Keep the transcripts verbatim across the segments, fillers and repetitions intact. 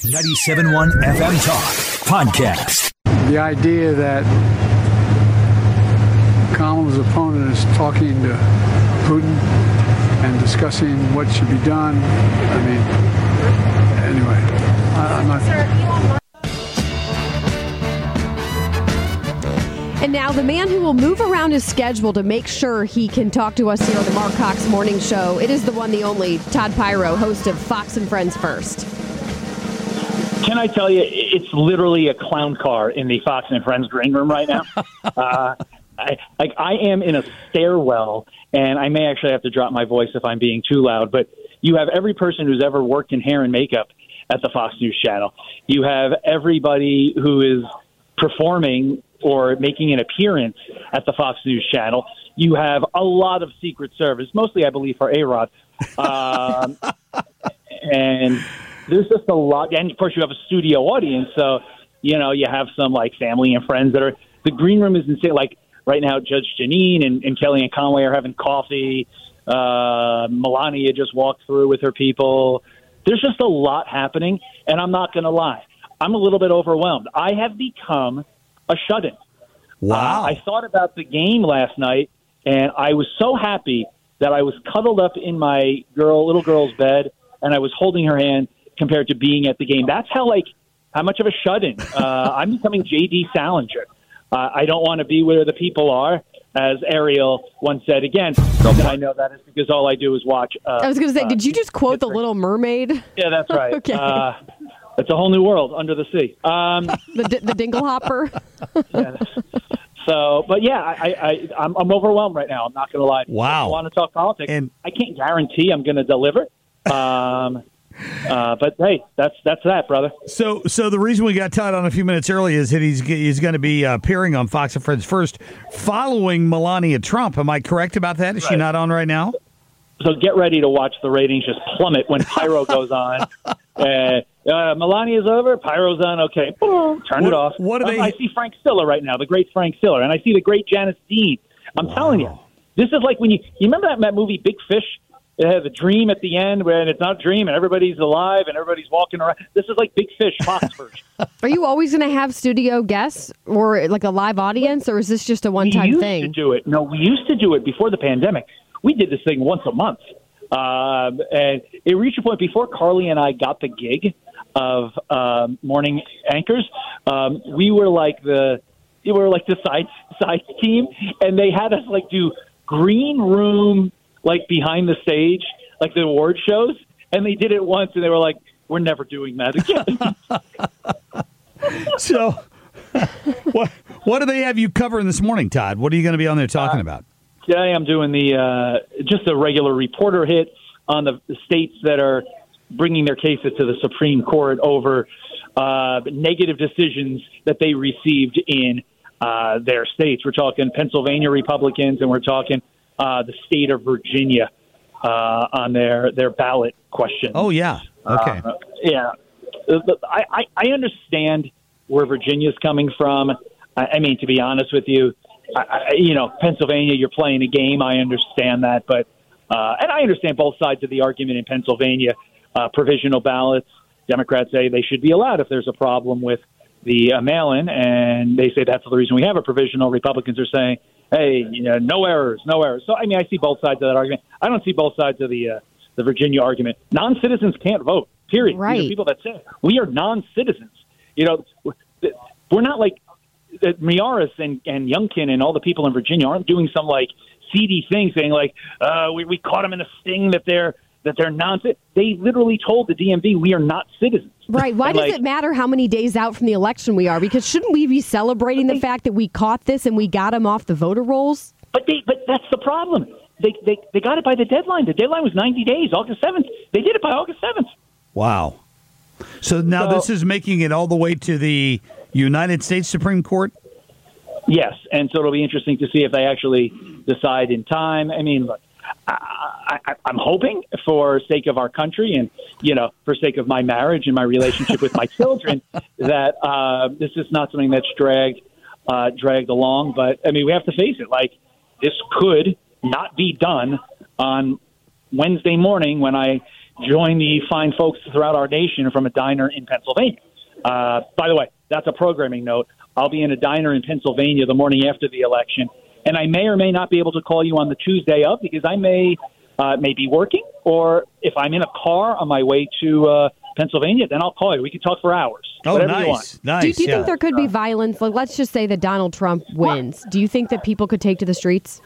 ninety-seven point one F M Talk Podcast. The idea that Kamala's opponent is talking to Putin and discussing what should be done. I mean, anyway, I, I'm not... And now the man who will move around his schedule to make sure he can talk to us here on the Mark Cox Morning Show. It is the one, the only, Todd Pyro, host of Fox and Friends First. Can I tell you, it's literally a clown car in the Fox and Friends green room right now. uh, I, like I am in a stairwell, and I may actually have to drop my voice if I'm being too loud, but you have every person who's ever worked in hair and makeup at the Fox News Channel. You have everybody who is performing or making an appearance at the Fox News Channel. You have a lot of Secret Service, mostly, I believe, for A-Rod. Um, and there's just a lot. And, of course, you have a studio audience. So, you know, you have some, like, family and friends that are – the green room is insane. Like, right now, Judge Janine and, and Kellyanne Conway are having coffee. Uh, Melania just walked through with her people. There's just a lot happening, and I'm not going to lie. I'm a little bit overwhelmed. I have become – a shut-in. Wow. Uh, I thought about the game last night, and I was so happy that I was cuddled up in my girl, little girl's bed, and I was holding her hand compared to being at the game. That's how, like, how much of a shut-in. Uh, I'm becoming J D Salinger. Uh, I don't want to be where the people are, as Ariel once said again. And I know that is because all I do is watch. Uh, I was going to say, uh, did you just quote The Little Mermaid? Yeah, that's right. Okay. Uh, It's a whole new world under the sea. Um, the the Dinglehopper. yeah. So, but yeah, I, I, I'm, I'm overwhelmed right now. I'm not going to lie. Wow. I want to talk politics. And I can't guarantee I'm going to deliver. Um, uh, but hey, that's that's that, brother. So, so the reason we got Todd on a few minutes early is that he's he's going to be uh, appearing on Fox and Friends First, following Melania Trump. Am I correct about that? Is Right. she not on right now? So get ready to watch the ratings just plummet when Pyro goes on. Uh, uh, Melania's over, Pyro's on. Okay, boom, turn What- it off. what do Um, they- I see Frank Stiller right now, the great Frank Stiller, and I see the great Janice Dean. I'm telling you, this is like when you you remember that, that movie Big Fish. It has a dream at the end where it's not a dream and everybody's alive and everybody's walking around. This is like Big Fish, Fox version. Are you always going to have studio guests or like a live audience, or is this just a one-time we used thing? to do it. No, we used to do it before the pandemic. We did this thing once a month. Um, and it reached a point before Carly and I got the gig of um, morning anchors. Um, we were like the we were like the side side team, and they had us like do green room like behind the stage, like the award shows. And they did it once, and they were like, "We're never doing that again." So, what what do they have you covering this morning, Todd? What are you going to be on there talking uh, about? Today I'm doing the uh, just a regular reporter hit on the, the states that are bringing their cases to the Supreme Court over uh, negative decisions that they received in uh, their states. We're talking Pennsylvania Republicans, and we're talking uh, the state of Virginia uh, on their, their ballot questions. Oh, yeah. Okay. Uh, yeah. I, I, I understand where Virginia's coming from. I, I mean, to be honest with you, I, I, you know, Pennsylvania, you're playing a game. I understand that. But uh, and I understand both sides of the argument in Pennsylvania. Uh, provisional ballots, Democrats say they should be allowed if there's a problem with the uh, mail-in, and they say that's the reason we have a provisional. Republicans are saying, hey, you know, no errors, no errors. So, I mean, I see both sides of that argument. I don't see both sides of the uh, the Virginia argument. Non-citizens can't vote, period. Right. These are people that say we are non-citizens. You know, we're not like Miaris and, and Youngkin and all the people in Virginia aren't doing some, like, seedy thing saying, like, uh, we, we caught them in a sting that they're that they're non. They literally told the D M V we are not citizens. Right. Why and does like, it matter how many days out from the election we are? Because shouldn't we be celebrating the fact that we caught this and we got them off the voter rolls? But they, but that's the problem. They, they they got it by the deadline. The deadline was ninety days, August seventh. They did it by August seventh. Wow. So now so, this is making it all the way to the United States Supreme Court? Yes, and so it'll be interesting to see if they actually decide in time. I mean, look, I, I, I'm hoping for sake of our country and, you know, for sake of my marriage and my relationship with my children that uh, this is not something that's dragged uh, dragged along. But, I mean, we have to face it. Like, this could not be done on Wednesday morning when I join the fine folks throughout our nation from a diner in Pennsylvania. Uh, by the way, that's a programming note. I'll be in a diner in Pennsylvania the morning after the election, and I may or may not be able to call you on the Tuesday of because I may uh, may be working, or if I'm in a car on my way to uh, Pennsylvania, then I'll call you. We can talk for hours. Oh, whatever nice, you want. nice. Do, do you yeah. think there could be violence? Like, let's just say that Donald Trump wins. Do you think that people could take to the streets?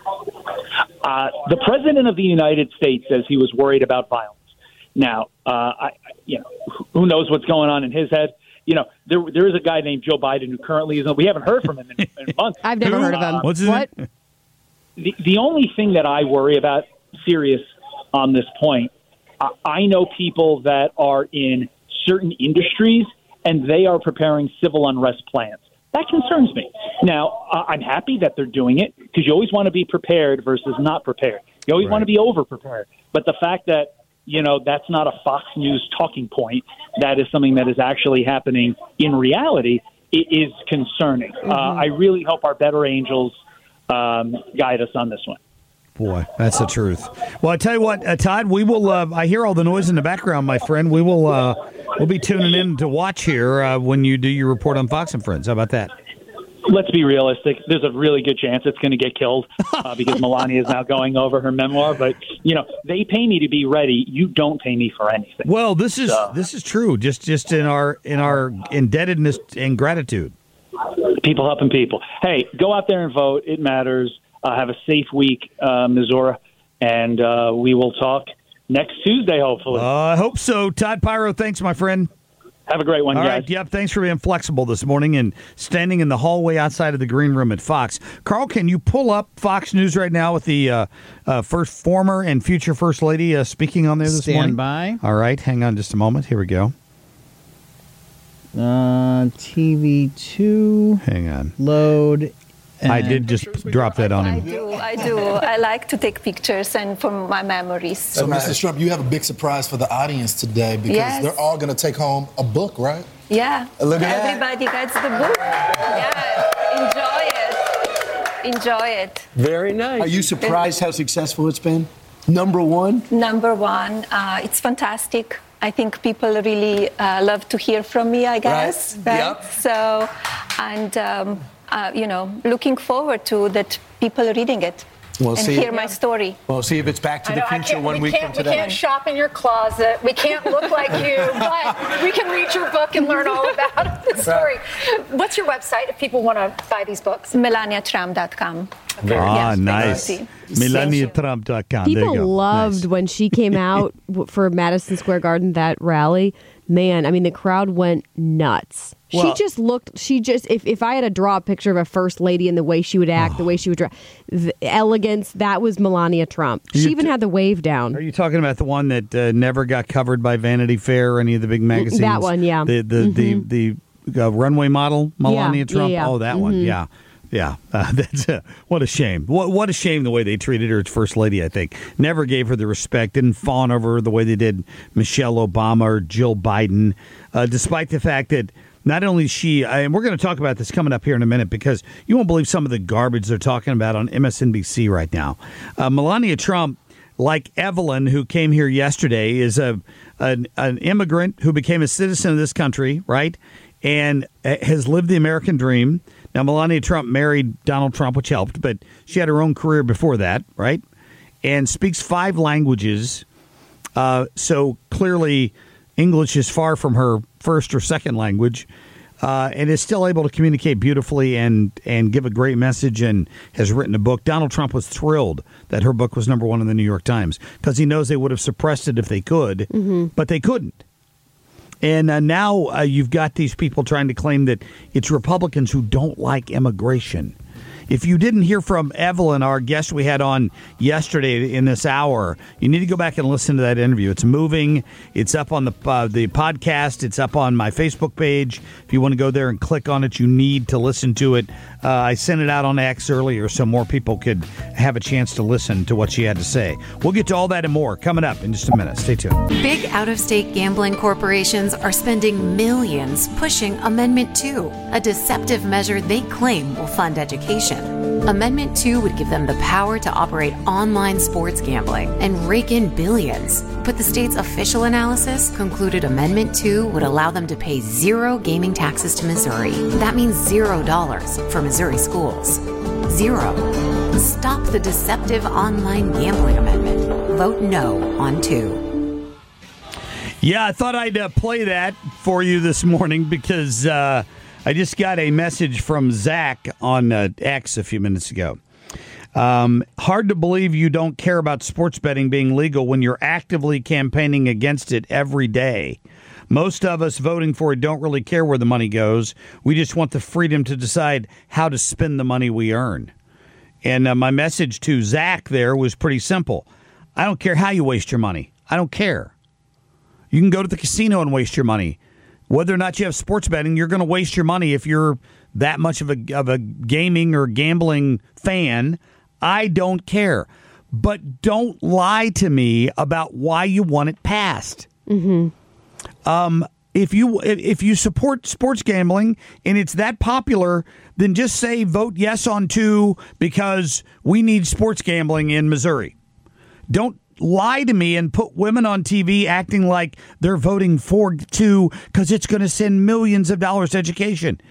Uh, the president of the United States says he was worried about violence. Now, uh, I, you know, who knows what's going on in his head? You know, there there is a guy named Joe Biden who currently is. We haven't heard from him in, in months. I've never who, heard of him. Uh, What's his what? name? The the only thing that I worry about, serious on this point, I, I know people that are in certain industries and they are preparing civil unrest plans. That concerns me. Now, uh, I'm happy that they're doing it because you always want to be prepared versus not prepared. You always Right. want to be over-prepared. But the fact that, you know, that's not a Fox News talking point, that is something that is actually happening in reality, it is concerning. Mm-hmm. Uh, I really hope our better angels um, guide us on this one. Boy, that's the truth. Well, I tell you what, uh, Todd, we will. Uh, I hear all the noise in the background, my friend. We will. Uh, we'll be tuning in to watch here uh, when you do your report on Fox and Friends. How about that? Let's be realistic. There's a really good chance it's going to get killed uh, because Melania is now going over her memoir. But, you know, they pay me to be ready. You don't pay me for anything. Well, this is So- this is true. Just just in our in our indebtedness and gratitude. People helping people. Hey, go out there and vote. It matters. Uh, have a safe week, uh, Missouri. And uh, we will talk next Tuesday, hopefully. Uh, I hope so. Todd Pyro, thanks, my friend. Have a great one, All guys. right, yep. Thanks for being flexible this morning and standing in the hallway outside of the green room at Fox. Carl, can you pull up Fox News right now with the uh, uh, first former and future First Lady uh, speaking on there this Stand morning? by. All right, hang on just a moment. Here we go. Uh, T V two, Hang on. load. I and- did just drop that on I him. do, I do. I like to take pictures and from my memories. So, Mister Trump, you have a big surprise for the audience today because Yes. they're all going to take home a book, right? Yeah. Look at that. Everybody gets the book. Yeah. Enjoy it. Enjoy it. Very nice. Are you surprised how successful it's been? Number one? Number one, uh, it's fantastic. I think people really uh, love to hear from me, I guess. Right. Yep. So, and, um, uh, you know, looking forward to that people reading it We'll and see. hear my story. We'll see if it's Back to I the know, I Future can't- one we week can't, from We today. can't shop in your closet. We can't look like you, but we can read your book and learn all about the story. What's your website if people want to buy these books? melania trump dot com. Ah, Yes, nice. thank you. melania trump dot com. There you People go. loved Nice. when she came out w- for Madison Square Garden, that rally. Man, I mean, the crowd went nuts. Well- she just looked, she just, if, if I had to draw a picture of a first lady and the way she would act, the way she would dress, the elegance, that was Melania Trump. She You even t- had the wave down. Are you talking about the one that uh, never got covered by Vanity Fair or any of the big magazines? That one, yeah. The the the, the uh, runway model, Melania Yeah, Trump. yeah, yeah. Oh, that one. Yeah, yeah. Uh, that's uh, what a shame. What what a shame the way they treated her as first lady. I think never gave her the respect. Didn't fawn over her the way they did Michelle Obama or Jill Biden, uh, despite the fact that. Not only she, and we're going to talk about this coming up here in a minute because you won't believe some of the garbage they're talking about on M S N B C right now. Uh, Melania Trump, like Evelyn, who came here yesterday, is a an, an immigrant who became a citizen of this country, right, and has lived the American dream. Now, Melania Trump married Donald Trump, which helped, but she had her own career before that, right, and speaks five languages. Uh, so clearly, English is far from her first or second language, uh, and is still able to communicate beautifully and and give a great message, and has written a book. Donald Trump was thrilled that her book was number one in the New York Times because he knows they would have suppressed it if they could, but they couldn't. And uh, now uh, you've got these people trying to claim that it's Republicans who don't like immigration. If you didn't hear from Evelyn, our guest we had on yesterday in this hour, you need to go back and listen to that interview. It's moving. It's up on the uh, the podcast. It's up on my Facebook page. If you want to go there and click on it, you need to listen to it. Uh, I sent it out on X earlier so more people could have a chance to listen to what she had to say. We'll get to all that and more coming up in just a minute. Stay tuned. Big out-of-state gambling corporations are spending millions pushing Amendment two, a deceptive measure they claim will fund education. Amendment two would give them the power to operate online sports gambling and rake in billions. But the state's official analysis concluded Amendment two would allow them to pay zero gaming taxes to Missouri. That means zero dollars for Missouri schools. Zero. Stop the deceptive online gambling amendment. Vote no on two. Yeah, I thought I'd uh, play that for you this morning because uh, I just got a message from Zach on uh, X a few minutes ago. Um, hard to believe you don't care about sports betting being legal when you're actively campaigning against it every day. Most of us voting for it don't really care where the money goes. We just want the freedom to decide how to spend the money we earn. And uh, my message to Zach there was pretty simple. I don't care how you waste your money. I don't care. You can go to the casino and waste your money. Whether or not you have sports betting, you're going to waste your money if you're that much of a of a gaming or gambling fan. I don't care. But don't lie to me about why you want it passed. Mm-hmm. Um, if you if you support sports gambling and it's that popular, then just say vote yes on two because we need sports gambling in Missouri. Don't lie to me and put women on T V acting like they're voting for two because it's going to send millions of dollars to education.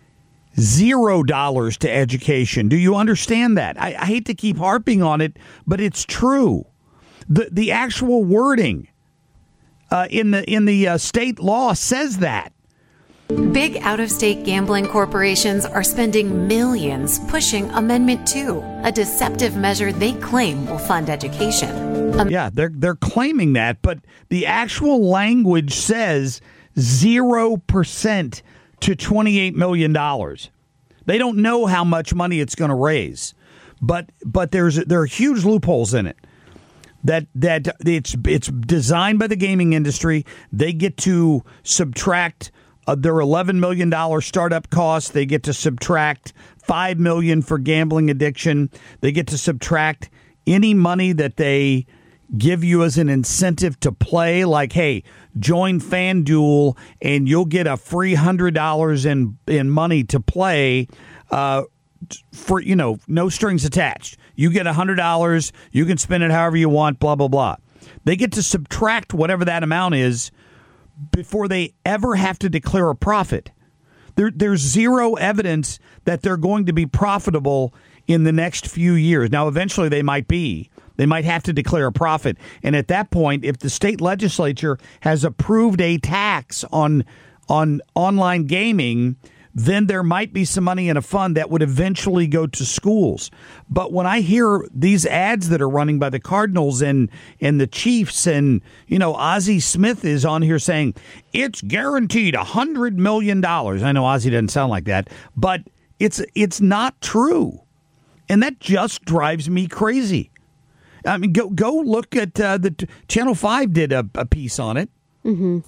Zero dollars to education. Do you understand that? I, I hate to keep harping on it, but it's true. The the actual wording uh, in the in the uh, state law says that. Big out-of-state gambling corporations are spending millions pushing Amendment two, a deceptive measure they claim will fund education. Um, yeah, they're they're claiming that, but the actual language says zero percent to twenty-eight million dollars. They don't know how much money it's going to raise, but but there's there are huge loopholes in it. That that it's it's designed by the gaming industry. They get to subtract uh, their eleven million dollars startup costs. They get to subtract five million dollars for gambling addiction. They get to subtract any money that they give you as an incentive to play, like, hey, join FanDuel and you'll get a free one hundred dollars in in money to play uh, for, you know, no strings attached. You get one hundred dollars, you can spend it however you want, blah, blah, blah. They get to subtract whatever that amount is before they ever have to declare a profit. There, there's zero evidence that they're going to be profitable in the next few years. Now, eventually they might be. They might have to declare a profit. And at that point, if the state legislature has approved a tax on on online gaming, then there might be some money in a fund that would eventually go to schools. But when I hear these ads that are running by the Cardinals and, and the Chiefs and, you know, Ozzie Smith is on here saying it's guaranteed one hundred million dollars. I know Ozzie doesn't sound like that, but it's it's not true. And that just drives me crazy. I mean, go go look at uh, the Channel five did a, a piece on it, mm-hmm.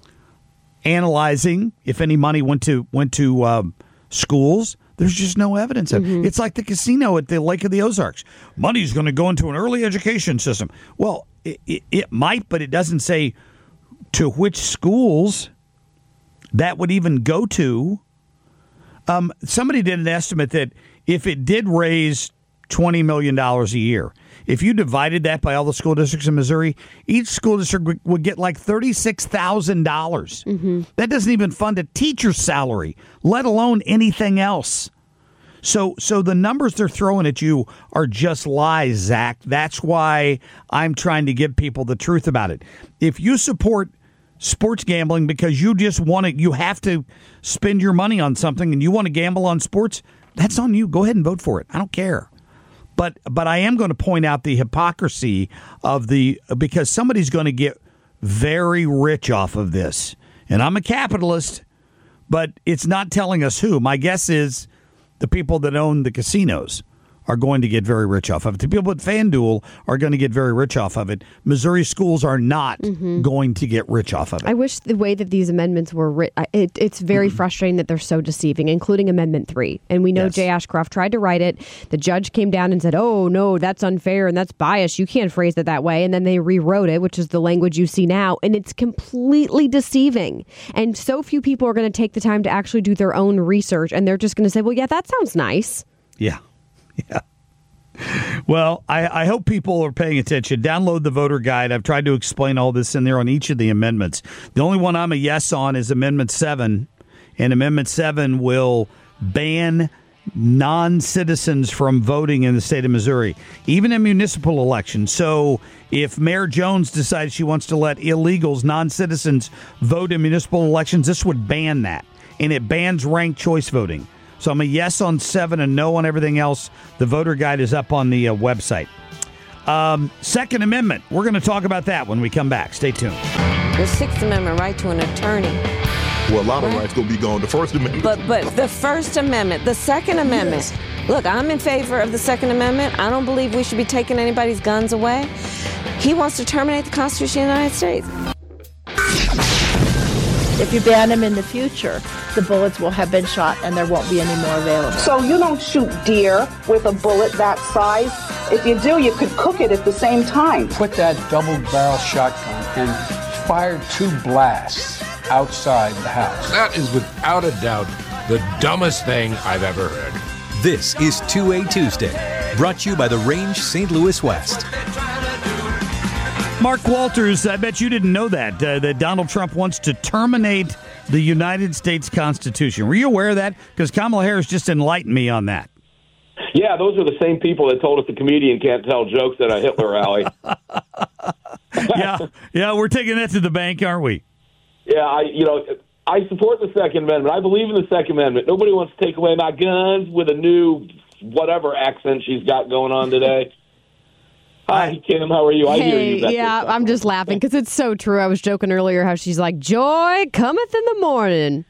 analyzing if any money went to went to um, schools. There's just no evidence of mm-hmm. it. It's like the casino at the Lake of the Ozarks. Money's going to go into an early education system. Well, it, it, it might, but it doesn't say to which schools that would even go to. Um, somebody did an estimate that if it did raise twenty million dollars a year, if you divided that by all the school districts in Missouri, each school district would get like thirty-six thousand dollars. Mm-hmm. That doesn't even fund a teacher's salary, let alone anything else. So so the numbers they're throwing at you are just lies, Zach. That's why I'm trying to give people the truth about it. If you support sports gambling because you just want to, you have to spend your money on something and you want to gamble on sports, that's on you. Go ahead and vote for it. I don't care. But but I am going to point out the hypocrisy of the, because somebody's going to get very rich off of this. And I'm a capitalist, but it's not telling us who. My guess is the people that own the casinos are going to get very rich off of it. The people at FanDuel are going to get very rich off of it. Missouri schools are not mm-hmm. going to get rich off of it. I wish the way that these amendments were written, it, it's very mm-hmm. frustrating that they're so deceiving, including Amendment three. And we know yes. Jay Ashcroft tried to write it. The judge came down and said, oh, no, that's unfair and that's biased. You can't phrase it that way. And then they rewrote it, which is the language you see now. And it's completely deceiving. And so few people are going to take the time to actually do their own research. And they're just going to say, well, yeah, that sounds nice. Yeah. Yeah. Well, I, I hope people are paying attention. Download the voter guide. I've tried to explain all this in there on each of the amendments. The only one I'm a yes on is Amendment seven, and Amendment seven will ban non-citizens from voting in the state of Missouri, even in municipal elections. So if Mayor Jones decides she wants to let illegals, non-citizens, vote in municipal elections, this would ban that, and it bans ranked choice voting. So I'm a yes on seven and no on everything else. The voter guide is up on the uh, website. Um, Second Amendment. We're going to talk about that when we come back. Stay tuned. The Sixth Amendment right to an attorney. Well, a lot of rights going to be gone. The First Amendment. But but the First Amendment, the Second Amendment. Yes. Look, I'm in favor of the Second Amendment. I don't believe we should be taking anybody's guns away. He wants to terminate the Constitution of the United States. If you ban them in the future, the bullets will have been shot and there won't be any more available. So you don't shoot deer with a bullet that size. If you do, you could cook it at the same time. Put that double-barrel shotgun and fire two blasts outside the house. That is without a doubt the dumbest thing I've ever heard. This is two A Tuesday, brought to you by the Range Saint Louis West. Mark Walters, I bet you didn't know that, uh, that Donald Trump wants to terminate the United States Constitution. Were you aware of that? Because Kamala Harris just enlightened me on that. Yeah, those are the same people that told us the comedian can't tell jokes at a Hitler rally. yeah, yeah, we're taking that to the bank, aren't we? Yeah, I, you know, I support the Second Amendment. I believe in the Second Amendment. Nobody wants to take away my guns with a new whatever accent she's got going on today. Hi, Kim. How are you? I hey, hear you. That's yeah, I'm just laughing because it's so true. I was joking earlier how she's like, joy cometh in the morning.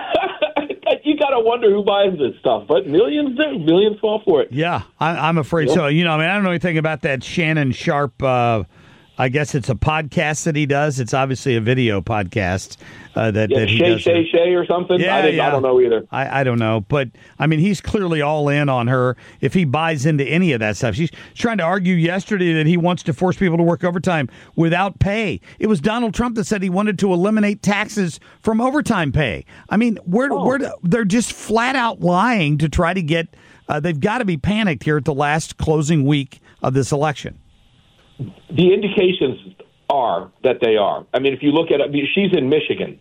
You got to wonder who buys this stuff, but millions do. Millions fall for it. Yeah, I, I'm afraid yeah. so. You know, I mean, I don't know anything about that Shannon Sharp. Uh, I guess it's a podcast that he does. It's obviously a video podcast uh, that, yeah, that he Shay, does. Shay, Shay or something? Yeah, I, didn't, yeah. I don't know either. I, I don't know. But, I mean, he's clearly all in on her if he buys into any of that stuff. She's trying to argue yesterday that he wants to force people to work overtime without pay. It was Donald Trump that said he wanted to eliminate taxes from overtime pay. I mean, we're, oh. we're, they're just flat out lying to try to get uh, – they've got to be panicked here at the last closing week of this election. The indications are that they are. I mean, if you look at it, I mean, she's in Michigan.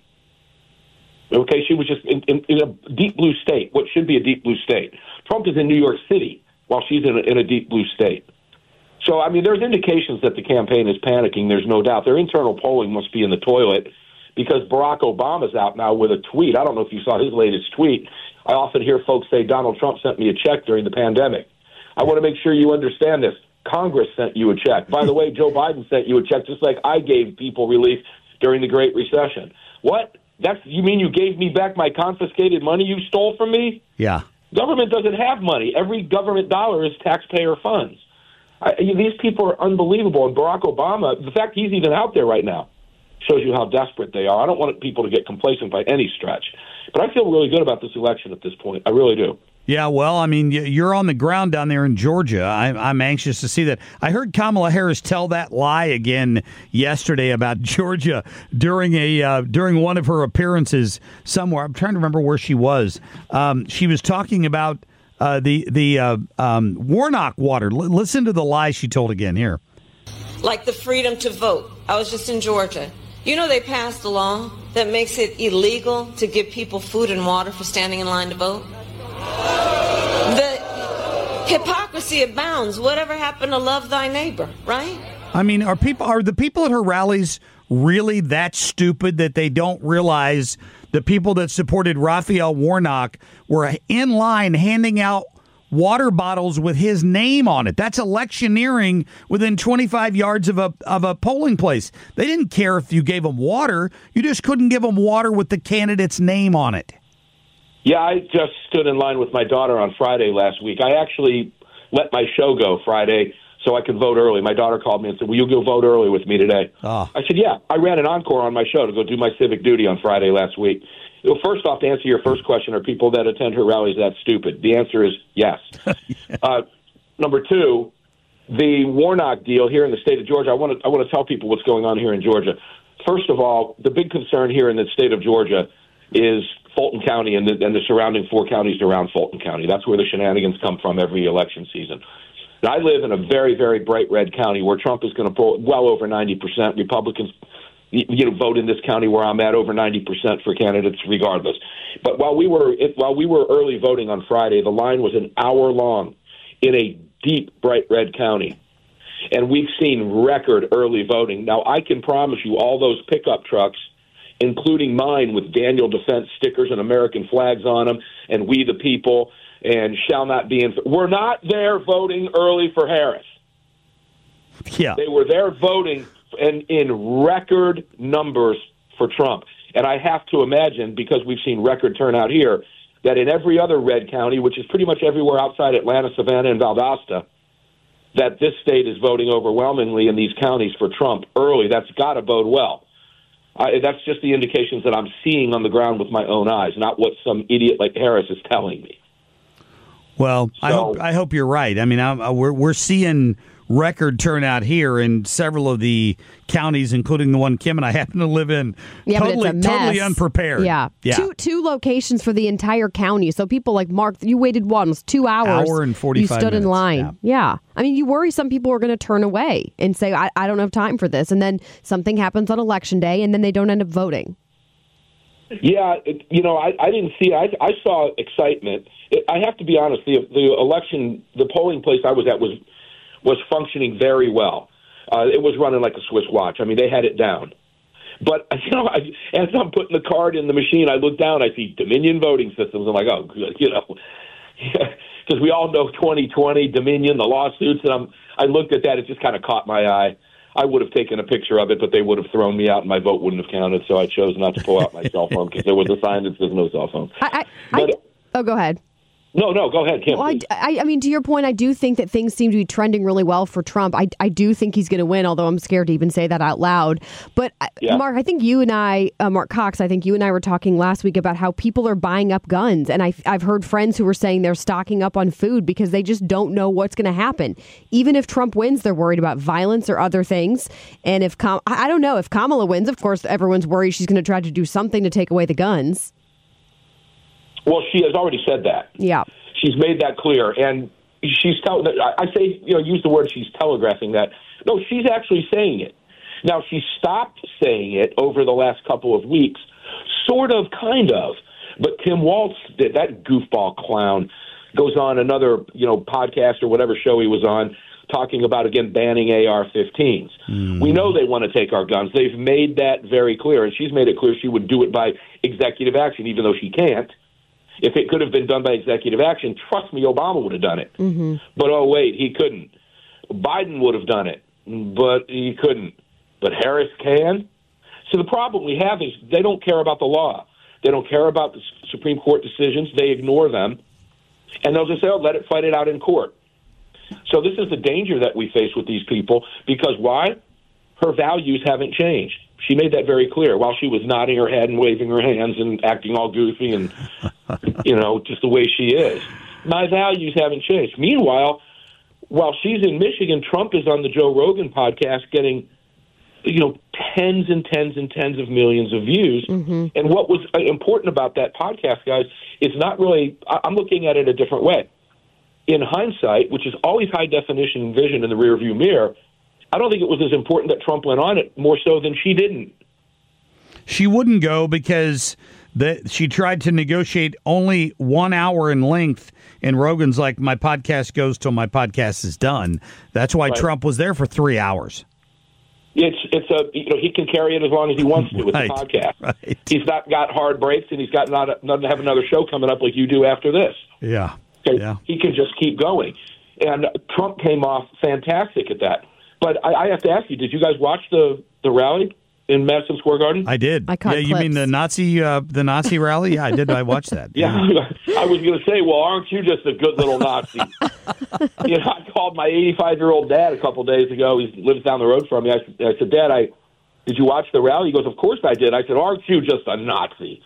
Okay, she was just in, in, in a deep blue state, what should be a deep blue state. Trump is in New York City while she's in a, in a deep blue state. So, I mean, there's indications that the campaign is panicking. There's no doubt. Their internal polling must be in the toilet because Barack Obama's out now with a tweet. I don't know if you saw his latest tweet. I often hear folks say Donald Trump sent me a check during the pandemic. I want to make sure you understand this. Congress sent you a check. By the way, Joe Biden sent you a check just like I gave people relief during the Great Recession. What? That's you mean you gave me back my confiscated money you stole from me? Yeah. Government doesn't have money. Every government dollar is taxpayer funds. I, these people are unbelievable. And Barack Obama, the fact he's even out there right now shows you how desperate they are. I don't want people to get complacent by any stretch. But I feel really good about this election at this point. I really do. Yeah, well, I mean, you're on the ground down there in Georgia. I'm, I'm anxious to see that. I heard Kamala Harris tell that lie again yesterday about Georgia during a uh, during one of her appearances somewhere. I'm trying to remember where she was. Um, she was talking about uh, the the uh, um, Warnock water. L- listen to the lie she told again here. Like the freedom to vote. I was just in Georgia. You know they passed a law that makes it illegal to give people food and water for standing in line to vote? The hypocrisy abounds. Whatever happened to love thy neighbor, right? I mean, are people are the people at her rallies really that stupid that they don't realize the people that supported Raphael Warnock were in line handing out water bottles with his name on it? That's electioneering within twenty-five yards of a of a polling place. They didn't care if you gave them water. You just couldn't give them water with the candidate's name on it. Yeah, I just stood in line with my daughter on Friday last week. I actually let my show go Friday so I could vote early. My daughter called me and said, will you go vote early with me today? Oh. I said, yeah. I ran an encore on my show to go do my civic duty on Friday last week. Well, first off, to answer your first question, are people that attend her rallies that stupid? The answer is yes. yeah. uh, number two, the Warnock deal here in the state of Georgia, I want to I want to tell people what's going on here in Georgia. First of all, the big concern here in the state of Georgia is Fulton County and the, and the surrounding four counties around Fulton County. That's where the shenanigans come from every election season. And I live in a very, very bright red county where Trump is going to pull well over ninety percent. Republicans, you know, vote in this county where I'm at over ninety percent for candidates regardless. But while we were while we were early voting on Friday, the line was an hour long in a deep, bright red county. And we've seen record early voting. Now, I can promise you all those pickup trucks, including mine with Daniel Defense stickers and American flags on them, and We the People, and shall not be in. We're not there voting early for Harris. Yeah. They were there voting in, in record numbers for Trump. And I have to imagine, because we've seen record turnout here, that in every other red county, which is pretty much everywhere outside Atlanta, Savannah, and Valdosta, that this state is voting overwhelmingly in these counties for Trump early. That's got to bode well. I, that's just the indications that I'm seeing on the ground with my own eyes, not what some idiot like Harris is telling me. Well, So, I hope I hope you're right. I mean, I, we're we're seeing record turnout here in several of the counties, including the one Kim and I happen to live in. Yeah, totally, but it's a mess. totally unprepared. Yeah. yeah. Two two locations for the entire county. So people like Mark, you waited one, it was two hours. Hour and forty-five You stood minutes. in line. Yeah. yeah. I mean, you worry some people are going to turn away and say, I, I don't have time for this. And then something happens on election day and then they don't end up voting. Yeah, it, you know, I, I didn't see. I, I saw excitement. It, I have to be honest. The the election, the polling place I was at was was functioning very well. Uh, it was running like a Swiss watch. I mean, they had it down. But you know, I, as I'm putting the card in the machine, I look down. I see Dominion voting systems. I'm like, oh, good, you know, because we all know twenty twenty Dominion, the lawsuits. And I'm, I looked at that. It just kind of caught my eye. I would have taken a picture of it, but they would have thrown me out and my vote wouldn't have counted, so I chose not to pull out my cell phone because there was a sign that says no cell phone. I, I, But, I, oh, go ahead. no, no, go ahead, Kim. Well, I, I, I mean, to your point, I do think that things seem to be trending really well for Trump. I, I do think he's going to win, although I'm scared to even say that out loud. But, Yeah. Mark, I think you and I, uh, Mark Cox, I think you and I were talking last week about how people are buying up guns. And I, I've heard friends who were saying they're stocking up on food because they just don't know what's going to happen. Even if Trump wins, they're worried about violence or other things. And if, Kam- I I don't know, if Kamala wins, of course, everyone's worried she's going to try to do something to take away the guns. Well, she has already said that. Yeah. She's made that clear, and she's tell. I I say, you know, use the word she's telegraphing that. No, she's actually saying it. Now, she stopped saying it over the last couple of weeks, sort of, kind of. But Tim Walz did, that goofball clown, goes on another, you know, podcast or whatever show he was on, talking about, again, banning A R fifteens. Mm. We know they want to take our guns. They've made that very clear, and she's made it clear she would do it by executive action, even though she can't. If it could have been done by executive action, trust me, Obama would have done it. Mm-hmm. But, oh, wait, he couldn't. Biden would have done it, but he couldn't. But Harris can? So the problem we have is they don't care about the law. They don't care about the Supreme Court decisions. They ignore them. And they'll just say, oh, let it fight it out in court. So this is the danger that we face with these people, because why? Her values haven't changed. She made that very clear while she was nodding her head and waving her hands and acting all goofy and, you know, just the way she is. My values haven't changed. Meanwhile, while she's in Michigan, Trump is on the Joe Rogan podcast getting, you know, tens and tens and tens of millions of views. Mm-hmm. And what was important about that podcast, guys, is not really, I'm looking at it a different way. In hindsight, which is always high definition vision in the rearview mirror, I don't think it was as important that Trump went on it, more so than she didn't. She wouldn't go because the, she tried to negotiate only one hour in length, and Rogan's like, my podcast goes till my podcast is done. That's why Right. Trump was there for three hours. It's it's a you know he can carry it as long as he wants to with Right, the podcast. right. He's not got hard breaks, and he's got not not to have another show coming up like you do after this. Yeah. Okay? Yeah. He can just keep going. And Trump came off fantastic at that. But I, I have to ask you, did you guys watch the, the rally in Madison Square Garden? I did. I caught yeah, you mean clips. the Nazi uh, the Nazi rally? Yeah, I did. I watched that. Yeah, I was going to say, well, aren't you just a good little Nazi? You know, I called my eighty-five-year-old dad a couple days ago. He lives down the road from me. I, I said, Dad, I did you watch the rally? He goes, of course I did. I said, aren't you just a Nazi?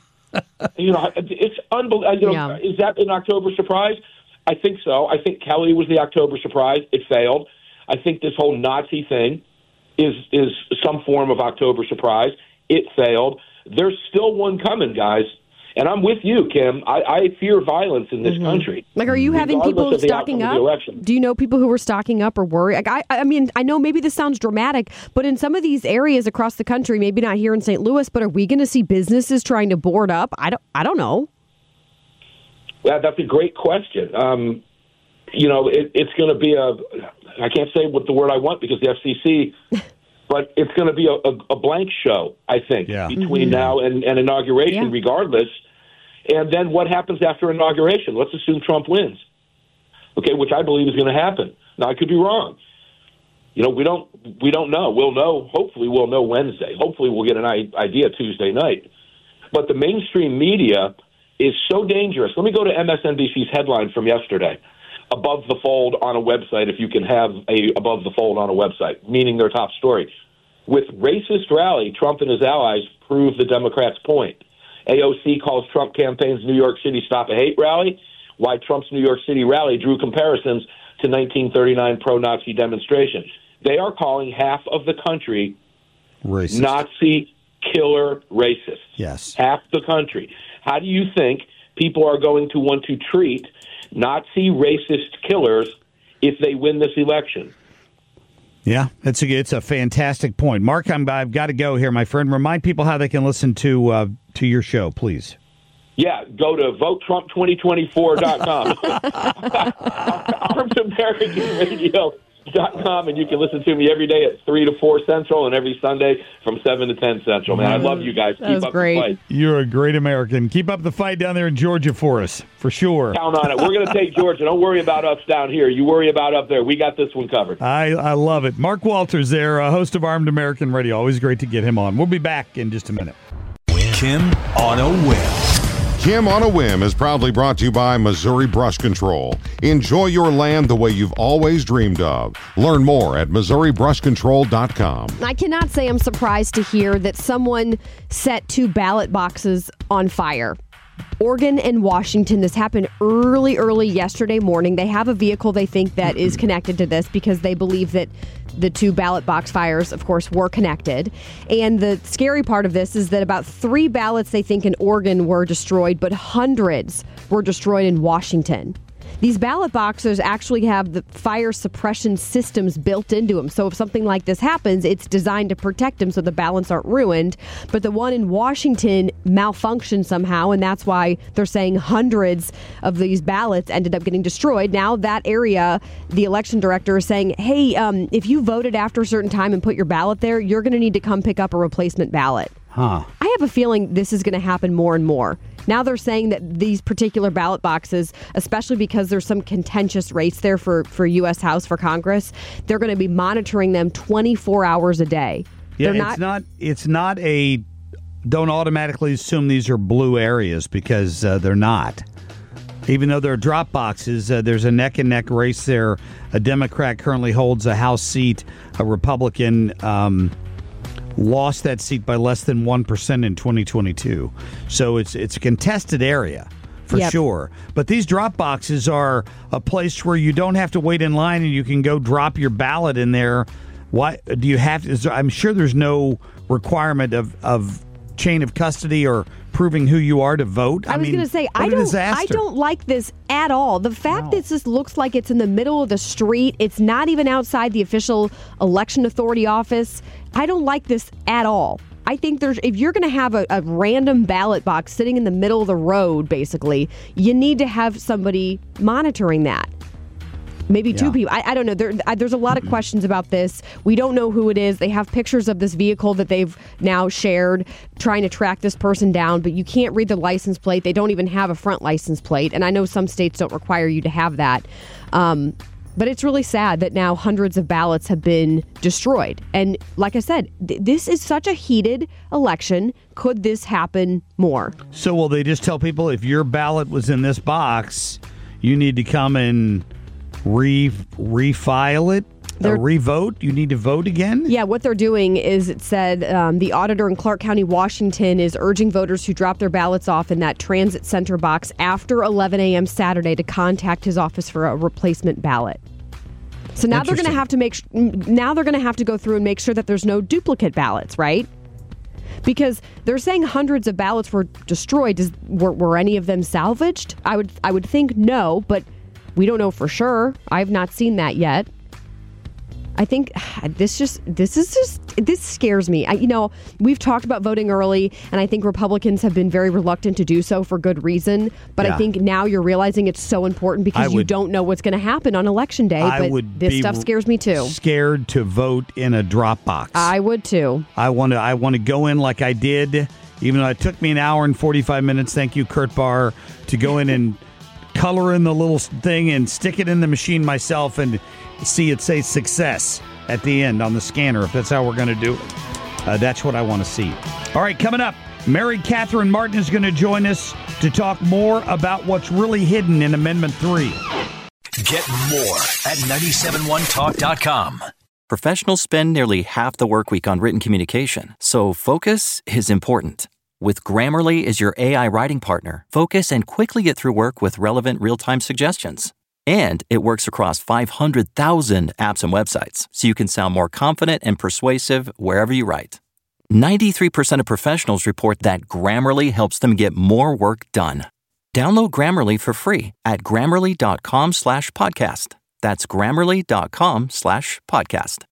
You know, it's unbelievable. You know, Yeah. Is that an October surprise? I think so. I think Kelly was the October surprise. It failed. I think this whole Nazi thing is is some form of October surprise. It failed. There's still one coming, guys. And I'm with you, Kim. I, I fear violence in this mm-hmm. country. Like, are you having people stocking up? Do you know people who are stocking up or worry? Like, I, I mean, I know maybe this sounds dramatic, but in some of these areas across the country, maybe not here in Saint Louis, but are we going to see businesses trying to board up? I don't. I don't know. Yeah, that's a great question. Um, you know, it, it's going to be a. I can't say what the word I want because the F C C. But it's going to be a, a, a blank show, I think, yeah. between mm-hmm. now and, and inauguration, yeah. regardless. And then what happens after inauguration? Let's assume Trump wins, okay, which I believe is going to happen. Now, I could be wrong. You know, we don't we don't know. We'll know. Hopefully, we'll know Wednesday. Hopefully, we'll get an idea Tuesday night. But the mainstream media is so dangerous. Let me go to M S N B C's headline from yesterday. Above the fold on a website, if you can have a above the fold on a website, meaning their top story. With racist rally, Trump and his allies prove the Democrats' point. A O C calls Trump campaign's New York City Stop a Hate rally, why Trump's New York City rally drew comparisons to nineteen thirty-nine pro-Nazi demonstrations. They are calling half of the country racist. Nazi killer racists. Yes. Half the country. How do you think people are going to want to treat Nazi racist killers if they win this election? Yeah, it's a, it's a fantastic point. Mark, I'm, I've got to go here, my friend. Remind people how they can listen to uh, to your show, please. Yeah, go to vote trump twenty twenty-four dot com. Armed American Radio dot com, and you can listen to me every day at three to four Central and every Sunday from seven to ten Central. Man, I love you guys. That Keep was up great. the fight. You're a great American. Keep up the fight down there in Georgia for us, for sure. Count on it. We're going to take Georgia. Don't worry about us down here. You worry about up there. We got this one covered. I, I love it. Mark Walters there, uh, host of Armed American Radio. Always great to get him on. We'll be back in just a minute. Kim on a whim. Kim on a Whim is proudly brought to you by Missouri Brush Control. Enjoy your land the way you've always dreamed of. Learn more at missouri brush control dot com. I cannot say I'm surprised to hear that someone set two ballot boxes on fire. Oregon and Washington, this happened early, early yesterday morning. They have a vehicle they think that is connected to this because they believe that the two ballot box fires, of course, were connected. And the scary part of this is that about three ballots they think in Oregon were destroyed, but hundreds were destroyed in Washington. These ballot boxes actually have the fire suppression systems built into them. So if something like this happens, it's designed to protect them so the ballots aren't ruined. But the one in Washington malfunctioned somehow, and that's why they're saying hundreds of these ballots ended up getting destroyed. Now that area, the election director is saying, hey, um, if you voted after a certain time and put your ballot there, you're going to need to come pick up a replacement ballot. Huh. I have a feeling this is going to happen more and more. Now they're saying that these particular ballot boxes, especially because there's some contentious race there for, for U S House, for Congress, they're going to be monitoring them twenty-four hours a day. Yeah, they're it's not, not it's not a, don't automatically assume these are blue areas because uh, they're not. Even though they're drop boxes, uh, there's a neck-and-neck race there. A Democrat currently holds a House seat. A Republican um, lost that seat by less than one percent in twenty twenty-two. So it's it's a contested area for yep. sure. But these drop boxes are a place where you don't have to wait in line and you can go drop your ballot in there. Why do you have to? Is there, I'm sure there's no requirement of, of chain of custody or proving who you are to vote. I, I was going to say, I don't, I don't like this at all. The fact no. that this looks like it's in the middle of the street, it's not even outside the official election authority office. I don't like this at all. I think there's, if you're going to have a, a random ballot box sitting in the middle of the road, basically, you need to have somebody monitoring that. Maybe two yeah. people. I, I don't know. There, I, there's a lot of questions about this. We don't know who it is. They have pictures of this vehicle that they've now shared trying to track this person down, but you can't read the license plate. They don't even have a front license plate. And I know some states don't require you to have that. Um, but it's really sad that now hundreds of ballots have been destroyed. And like I said, th- this is such a heated election. Could this happen more? So will they just tell people if your ballot was in this box, you need to come and Re refile it, uh, revote? You need to vote again? Yeah, what they're doing is it said um, the auditor in Clark County, Washington is urging voters who drop their ballots off in that transit center box after eleven a.m. Saturday to contact his office for a replacement ballot. So now they're going to have to make sh- now they're going to have to go through and make sure that there's no duplicate ballots, right? Because they're saying hundreds of ballots were destroyed. Does, were, were any of them salvaged? I would I would think no, but we don't know for sure. I've not seen that yet. I think this just this is just this scares me. I, you know, we've talked about voting early, and I think Republicans have been very reluctant to do so for good reason. But Yeah. I think now you're realizing it's so important because I you would- don't know what's going to happen on Election Day. I But would this be stuff scares me too. Scared to vote in a drop box. I would too. I want to. I want to go in like I did, even though it took me an hour and forty-five minutes. Thank you, Kurt Barr, to go in and color in the little thing and stick it in the machine myself and see it say success at the end on the scanner. If that's how we're going to do it, uh, that's what I want to see. All right, coming up, Mary Catherine Martin is going to join us to talk more about what's really hidden in Amendment three. Get more at nine seven one talk dot com. Professionals spend nearly half the work week on written communication, so focus is important. With Grammarly as your A I writing partner, focus and quickly get through work with relevant real-time suggestions. And it works across five hundred thousand apps and websites, so you can sound more confident and persuasive wherever you write. ninety-three percent of professionals report that Grammarly helps them get more work done. Download Grammarly for free at grammarly.com slash podcast. That's grammarly.com slash podcast.